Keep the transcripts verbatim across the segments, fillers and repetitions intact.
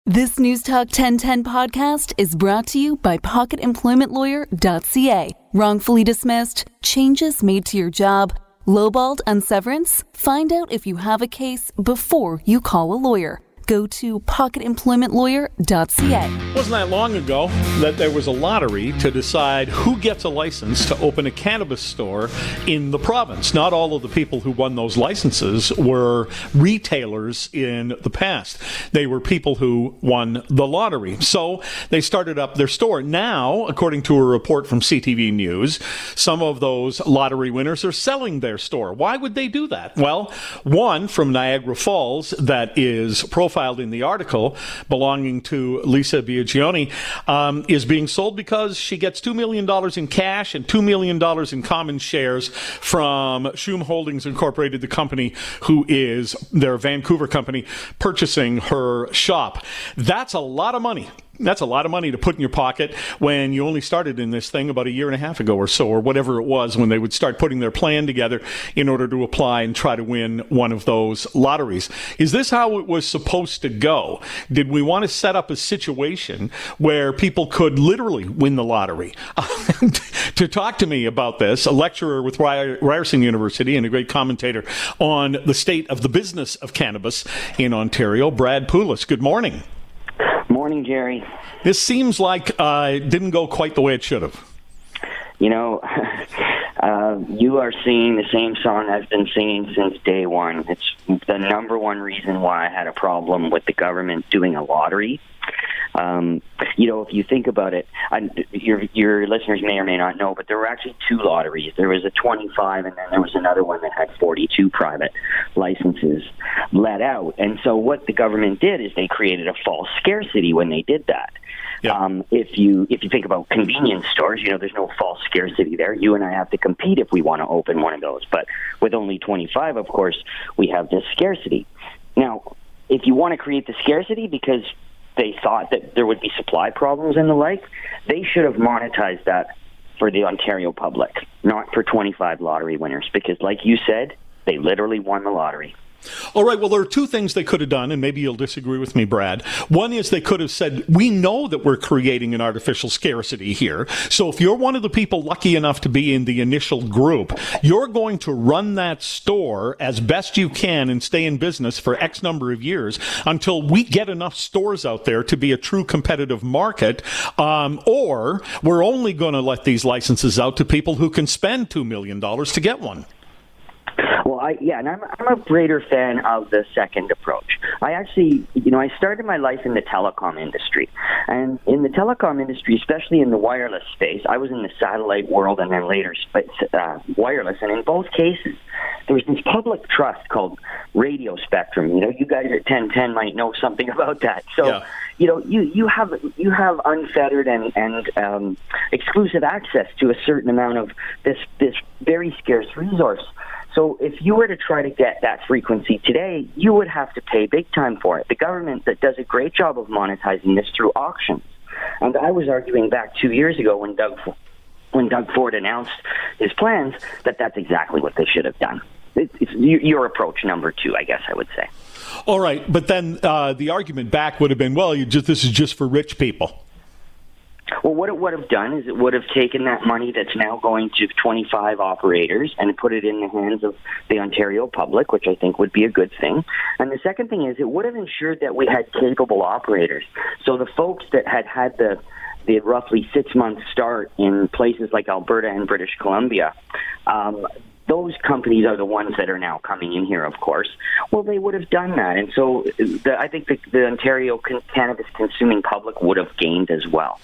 This News Talk ten ten podcast is brought to you by pocket employment lawyer dot c a. Wrongfully dismissed? Changes made to your job? Lowballed on severance? Find out if you have a case before you call a lawyer. Go to pocket employment lawyer dot c a. It wasn't that long ago that there was a lottery to decide who gets a license to open a cannabis store in the province. Not all of the people who won those licenses were retailers in the past. They were people who won the lottery. So they started up their store. Now, according to a report from C T V News, some of those lottery winners are selling their store. Why would they do that? Well, one from Niagara Falls that is profiled in the article belonging to Lisa Biagioni um, is being sold because she gets two million dollars in cash and two million dollars in common shares from Shum Holdings Incorporated, the company who is their Vancouver company, purchasing her shop. That's a lot of money. That's a lot of money to put in your pocket when you only started in this thing about a year and a half ago or so, or whatever it was, when they would start putting their plan together in order to apply and try to win one of those lotteries. Is this how it was supposed to go? Did we want to set up a situation where people could literally win the lottery? To talk to me about this, a lecturer with Ryerson University and a great commentator on the state of the business of cannabis in Ontario, Brad Poulos. Good morning. Morning, Jerry. This seems like uh, it didn't go quite the way it should have. You know, uh, you are singing the same song I've been singing since day one. It's the number one reason why I had a problem with the government doing a lottery. Um, you know, if you think about it, I, your your listeners may or may not know, but there were actually two lotteries. There was a twenty-five, and then there was another one that had forty-two private licenses let out. And so what the government did is they created a false scarcity when they did that. Yeah. Um, if you if you think about convenience stores, you know, there's no false scarcity there. You and I have to compete if we want to open one of those. But with only twenty-five, of course, we have this scarcity. Now, if you want to create the scarcity because they thought that there would be supply problems and the like, they should have monetized that for the Ontario public, not for twenty-five lottery winners, because like you said, they literally won the lottery. All right, well, there are two things they could have done, and maybe you'll disagree with me, Brad. One is they could have said, we know that we're creating an artificial scarcity here, so if you're one of the people lucky enough to be in the initial group, you're going to run that store as best you can and stay in business for X number of years until we get enough stores out there to be a true competitive market, um, or we're only going to let these licenses out to people who can spend two million dollars to get one. Well, I, yeah, and I'm, I'm a greater fan of the second approach. I actually, you know, I started my life in the telecom industry. And in the telecom industry, especially in the wireless space, I was in the satellite world and then later uh, wireless. And in both cases, there was this public trust called radio spectrum. You know, you guys at ten ten might know something about that. So, yeah. you know, you, you have you have unfettered and, and um, exclusive access to a certain amount of this this very scarce resource. So if you were to try to get that frequency today, you would have to pay big time for it. The government that does a great job of monetizing this through auctions. And I was arguing back two years ago when Doug when Doug Ford announced his plans that that's exactly what they should have done. It's, it's your approach number two, I guess I would say. All right, but then uh, the argument back would have been, well, you just this is just for rich people. Well, what it would have done is it would have taken that money that's now going to twenty-five operators and put it in the hands of the Ontario public, which I think would be a good thing. And the second thing is it would have ensured that we had capable operators. So the folks that had had the the roughly six-month start in places like Alberta and British Columbia, um, those companies are the ones that are now coming in here, of course. Well, they would have done that. And so the, I think the, the Ontario cannabis consuming public would have gained as well.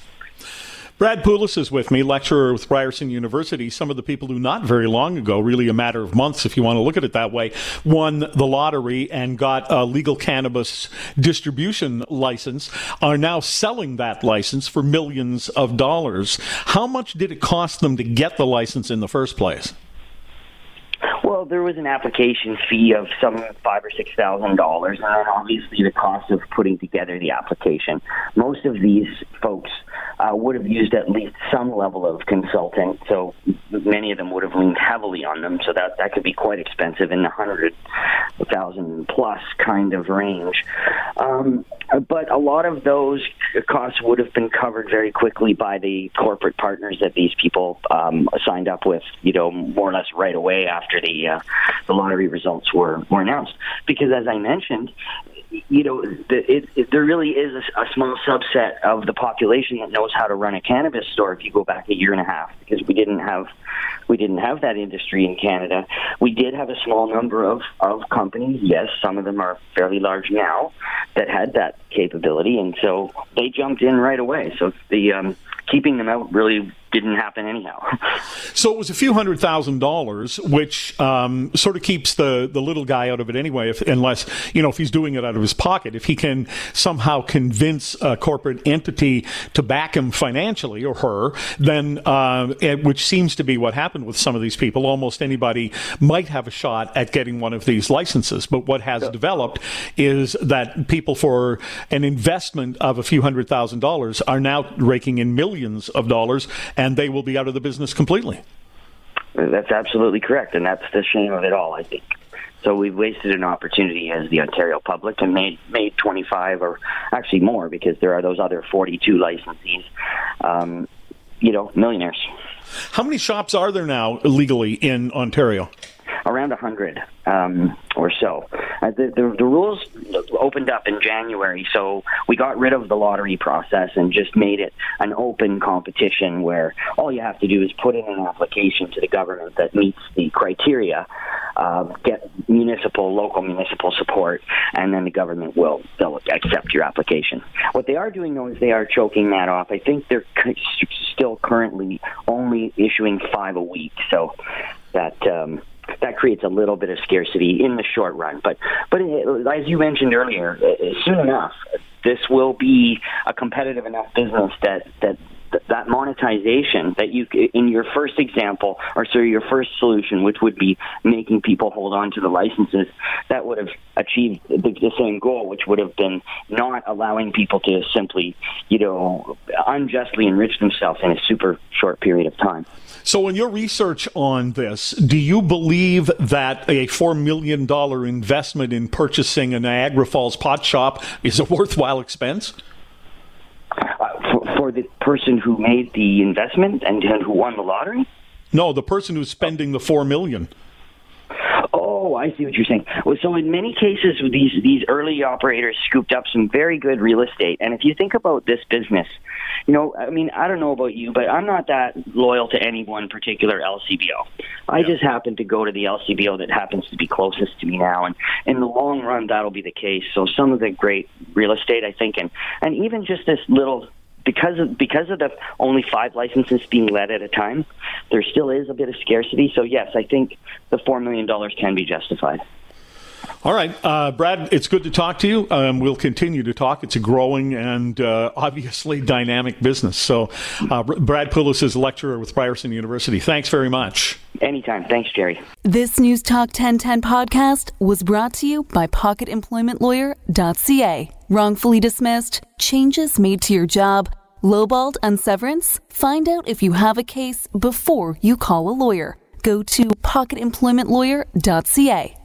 Brad Poulos is with me, lecturer with Ryerson University. Some of the people who not very long ago, really a matter of months if you want to look at it that way, won the lottery and got a legal cannabis distribution license, are now selling that license for millions of dollars. How much did it cost them to get the license in the first place? Well, there was an application fee of some five or six thousand dollars, and then obviously the cost of putting together the application. Most of these folks uh, would have used at least some level of consulting, so many of them would have leaned heavily on them. So that that could be quite expensive in the hundred thousand plus kind of range. Um, but a lot of those costs would have been covered very quickly by the corporate partners that these people um, signed up with, you know, more or less right away after the uh, the lottery results were, were announced. Because as I mentioned, you know, the, it, it, there really is a, a small subset of the population that knows how to run a cannabis store. If you go back a year and a half, because we didn't have we didn't have that industry in Canada. We did have a small number of, of companies. Yes, some of them are fairly large now that had that capability, and so they jumped in right away. So the um, keeping them out really didn't happen anyhow. So it was a few hundred thousand dollars, which um, sort of keeps the, the little guy out of it anyway, if, unless, you know, if he's doing it out of his pocket. If he can somehow convince a corporate entity to back him financially, or her, then, uh, which seems to be what happened with some of these people, almost anybody might have a shot at getting one of these licenses. But what has yeah. developed is that people, for an investment of a few hundred thousand dollars, are now raking in millions of dollars, and they will be out of the business completely. That's absolutely correct, and that's the shame of it all, I think. So we've wasted an opportunity as the Ontario public and made made twenty-five, or actually more, because there are those other forty-two licensees, um, you know, millionaires. How many shops are there now legally in Ontario? Around one hundred um, or so. Uh, the, the, the rules opened up in January, so we got rid of the lottery process and just made it an open competition where all you have to do is put in an application to the government that meets the criteria, uh, get municipal, local municipal support, and then the government will they'll accept your application. What they are doing, though, is they are choking that off. I think they're still currently only issuing five a week, so that... Um, That creates a little bit of scarcity in the short run. But but as you mentioned earlier, soon enough, this will be a competitive enough business that that that monetization that you, in your first example, or sorry, your first solution, which would be making people hold on to the licenses, that would have achieved the, the same goal, which would have been not allowing people to simply, you know, unjustly enrich themselves in a super short period of time. So in your research on this, do you believe that a four million dollars investment in purchasing a Niagara Falls pot shop is a worthwhile expense? Uh, for, for the person who made the investment and, and who won the lottery? No, the person who's spending the four million dollars. Oh, I see what you're saying. Well, so in many cases, these these early operators scooped up some very good real estate. And if you think about this business, you know, I mean, I don't know about you, but I'm not that loyal to any one particular L C B O. I yeah. just happen to go to the L C B O that happens to be closest to me now. And in the long run, that'll be the case. So some of the great real estate, I think, and, and even just this little... Because of because of the only five licenses being let at a time, there still is a bit of scarcity. So, yes, I think the four million dollars can be justified. All right. Uh, Brad, it's good to talk to you. Um, we'll continue to talk. It's a growing and uh, obviously dynamic business. So uh, Brad Poulos is a lecturer with Ryerson University. Thanks very much. Anytime. Thanks, Jerry. This News Talk ten ten podcast was brought to you by pocket employment lawyer dot c a. Wrongfully dismissed? Changes made to your job? Lowballed on severance? Find out if you have a case before you call a lawyer. Go to pocket employment lawyer dot c a.